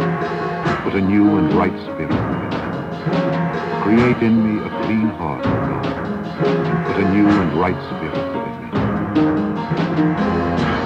Put a new and right spirit within me. Create in me a clean heart, O God, and put a new and right spirit within me.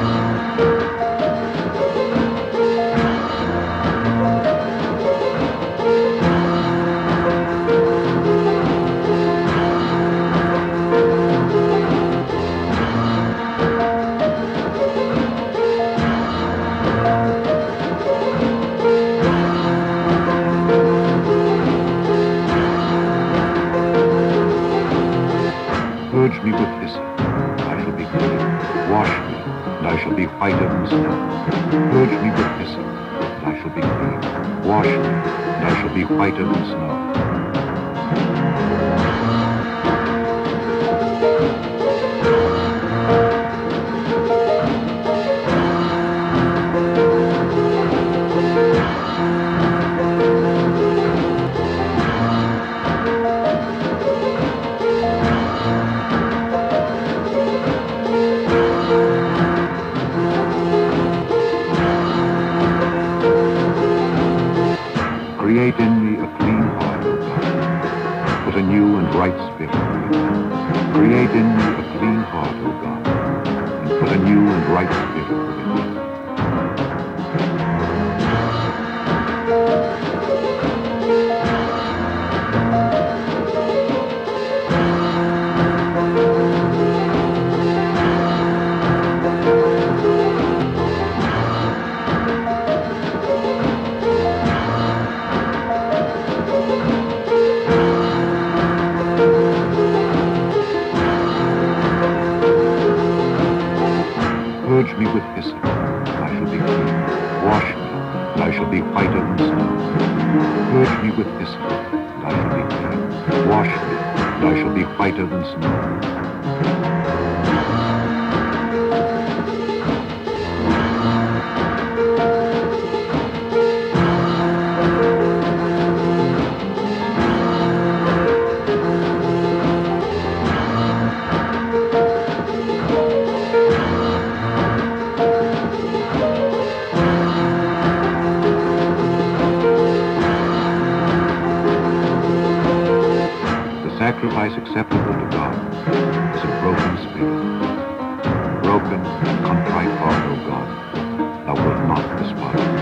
Purge me with hyssop, and I shall be clean. Wash me, and I shall be whiter than snow. Purge me with hyssop, and I shall be clean. Wash me, and I shall be whiter than snow. Create in me a clean heart, O God. Put a new and right spirit within me. Create in me a clean heart, O God, and put a new and right spirit within me. Purge me with hyssop, and I shall be clean. Wash me, and I shall be whiter than snow. Purge me with hyssop, and I shall be clean. Wash me, and I shall be whiter than snow. Sacrifice acceptable to God is a broken spirit. Broken and contrite heart, O God, thou wilt not despise.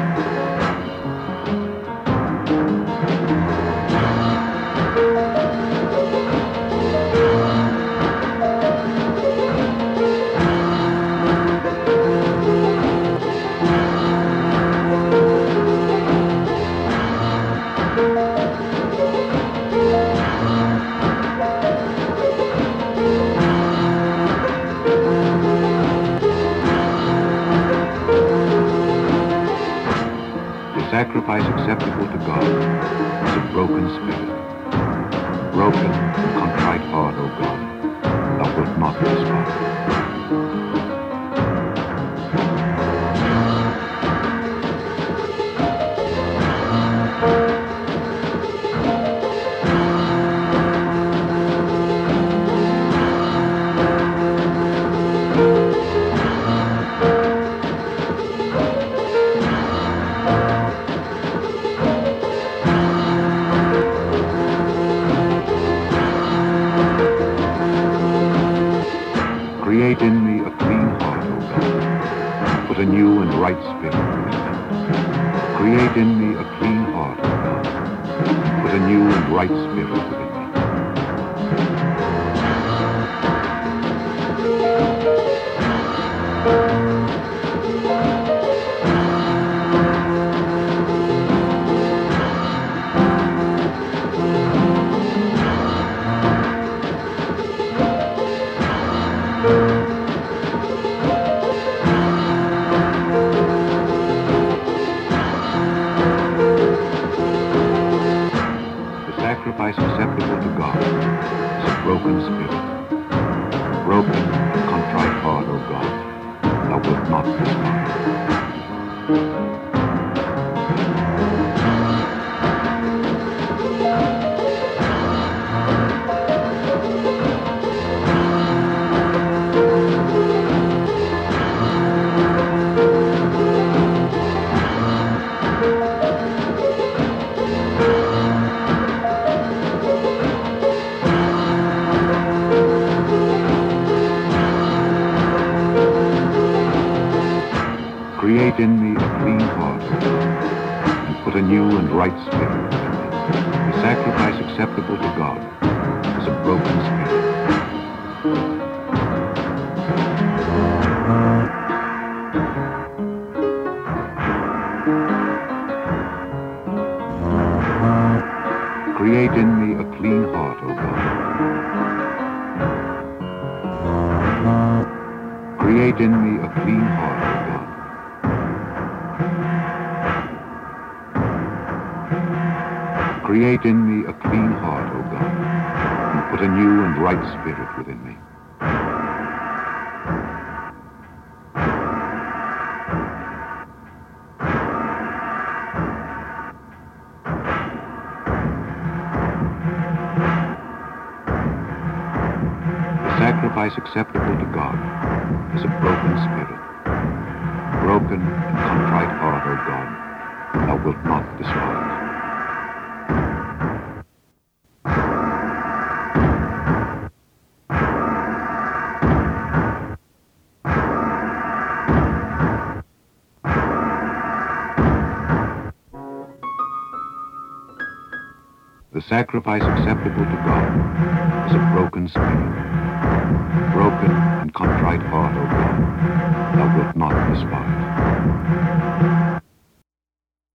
Sacrifice acceptable to God is a broken spirit. Broken and contrite heart, O God, thou wilt not despise. Create in me a clean heart, O God, and put a new and right spirit within me. Create in me a clean heart, O God, and put a new and right spirit within me. Sacrifice acceptable to God is a broken spirit. Broken and contrite heart, O God, thou wilt not despise. Create in me a clean heart, O God, and put a new and right spirit within me. The sacrifice acceptable to God is a broken spirit. Create in me a clean heart, O God. Create in me a clean heart, O God. Create in me a clean heart, O God, and put a new and right spirit within me. The sacrifice acceptable to God is a broken spirit. Broken and contrite heart, O God, thou wilt not despise. The sacrifice acceptable to God is a broken spirit. Broken and contrite heart, O God, thou wilt not despise.